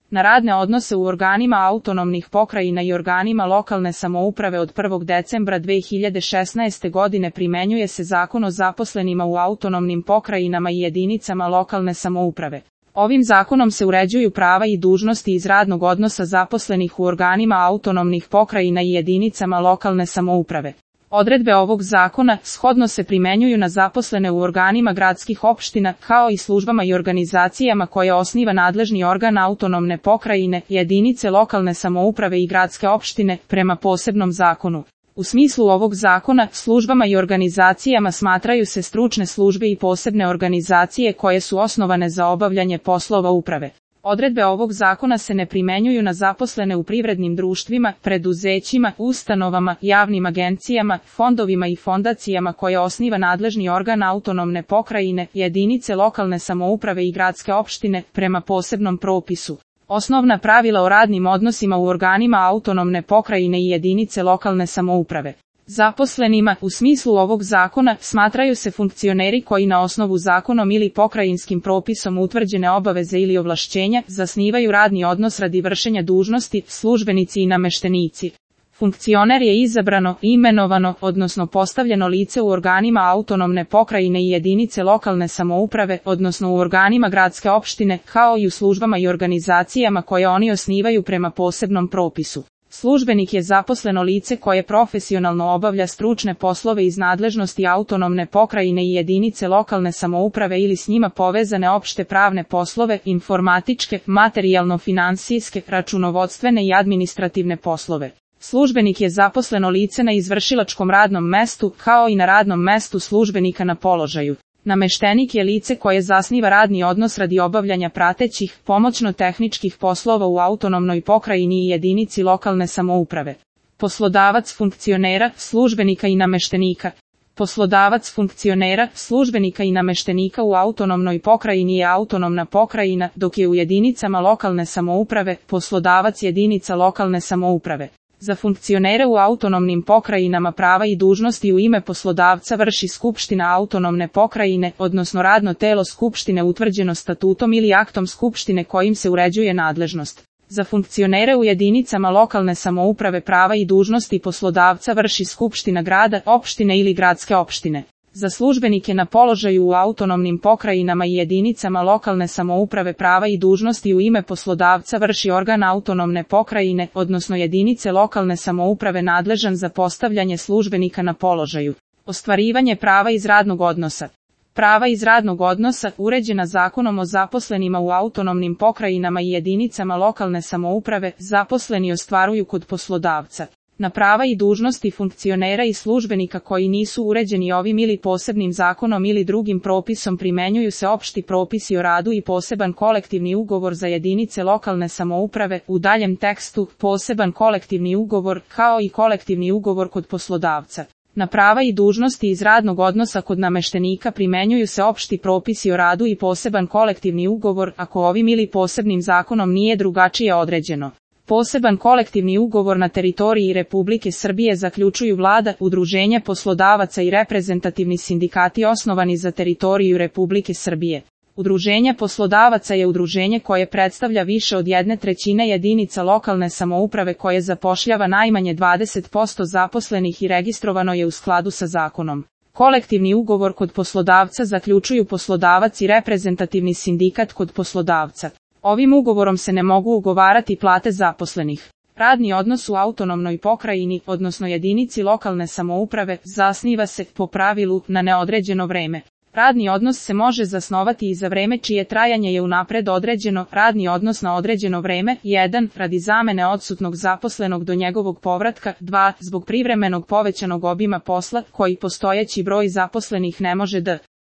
Na radne odnose u organima autonomnih pokrajina i organima lokalne samouprave od 1. decembra 2016. godine primenjuje se Zakon o zaposlenima u autonomnim pokrajinama i jedinicama lokalne samouprave. Ovim zakonom se uređuju prava i dužnosti iz radnog odnosa zaposlenih u organima autonomnih pokrajina i jedinicama lokalne samouprave. Odredbe ovog zakona shodno se primenjuju na zaposlene u organima gradskih opština, kao i službama i organizacijama koje osniva nadležni organ autonomne pokrajine, jedinice lokalne samouprave i gradske opštine, prema posebnom zakonu. U smislu ovog zakona, službama i organizacijama smatraju se stručne službe i posebne organizacije koje su osnovane za obavljanje poslova uprave. Odredbe ovog zakona se ne primenjuju na zaposlene u privrednim društvima, preduzećima, ustanovama, javnim agencijama, fondovima i fondacijama koje osniva nadležni organ autonomne pokrajine, jedinice lokalne samouprave i gradske opštine, prema posebnom propisu. Osnovna pravila o radnim odnosima u organima autonomne pokrajine i jedinice lokalne samouprave. Zaposlenima, u smislu ovog zakona, smatraju se funkcioneri koji na osnovu zakonom ili pokrajinskim propisom utvrđene obaveze ili ovlašćenja zasnivaju radni odnos radi vršenja dužnosti, službenici i nameštenici. Funkcioner je izabrano, imenovano, odnosno postavljeno lice u organima autonomne pokrajine i jedinice lokalne samouprave, odnosno u organima gradske opštine, kao i u službama i organizacijama koje oni osnivaju prema posebnom propisu. Službenik je zaposleno lice koje profesionalno obavlja stručne poslove iz nadležnosti autonomne pokrajine i jedinice lokalne samouprave ili s njima povezane opšte pravne poslove, informatičke, materijalno-finansijske, računovodstvene i administrativne poslove. Službenik je zaposleno lice na izvršilačkom radnom mestu, kao i na radnom mestu službenika na položaju. Nameštenik je lice koje zasniva radni odnos radi obavljanja pratećih, pomoćno-tehničkih poslova u autonomnoj pokrajini i jedinici lokalne samouprave. Poslodavac funkcionera, službenika i nameštenika. Poslodavac funkcionera, službenika i nameštenika u autonomnoj pokrajini je autonomna pokrajina, dok je u jedinicama lokalne samouprave poslodavac jedinica lokalne samouprave. Za funkcionere u autonomnim pokrajinama prava i dužnosti u ime poslodavca vrši Skupština autonomne pokrajine, odnosno radno telo Skupštine utvrđeno statutom ili aktom Skupštine kojim se uređuje nadležnost. Za funkcionere u jedinicama lokalne samouprave prava i dužnosti poslodavca vrši Skupština grada, opštine ili gradske opštine. Za službenike na položaju u autonomnim pokrajinama i jedinicama lokalne samouprave prava i dužnosti u ime poslodavca vrši organ autonomne pokrajine, odnosno jedinice lokalne samouprave nadležan za postavljanje službenika na položaju. Ostvarivanje prava iz radnog odnosa. Prava iz radnog odnosa, uređena Zakonom o zaposlenima u autonomnim pokrajinama i jedinicama lokalne samouprave, zaposleni ostvaruju kod poslodavca. Na prava i dužnosti funkcionera i službenika koji nisu uređeni ovim ili posebnim zakonom ili drugim propisom primenjuju se opšti propisi o radu i poseban kolektivni ugovor za jedinice lokalne samouprave, u daljem tekstu, poseban kolektivni ugovor, kao i kolektivni ugovor kod poslodavca. Na prava i dužnosti iz radnog odnosa kod nameštenika primenjuju se opšti propisi o radu i poseban kolektivni ugovor, ako ovim ili posebnim zakonom nije drugačije određeno. Poseban kolektivni ugovor na teritoriji Republike Srbije zaključuju vlada, udruženje poslodavaca i reprezentativni sindikati osnovani za teritoriju Republike Srbije. Udruženje poslodavaca je udruženje koje predstavlja više od 1/3 jedinica lokalne samouprave koje zapošljava najmanje 20% zaposlenih i registrovano je u skladu sa zakonom. Kolektivni ugovor kod poslodavca zaključuju poslodavac i reprezentativni sindikat kod poslodavca. Ovim ugovorom se ne mogu ugovarati plate zaposlenih. Radni odnos u autonomnoj pokrajini, odnosno jedinici lokalne samouprave, zasniva se, po pravilu, na neodređeno vreme. Radni odnos se može zasnovati i za vreme čije trajanje je unapred određeno. Radni odnos na određeno vreme, 1. Radi zamene odsutnog zaposlenog do njegovog povratka, 2. Zbog privremenog povećanog obima posla, koji postojeći broj zaposlenih ne može da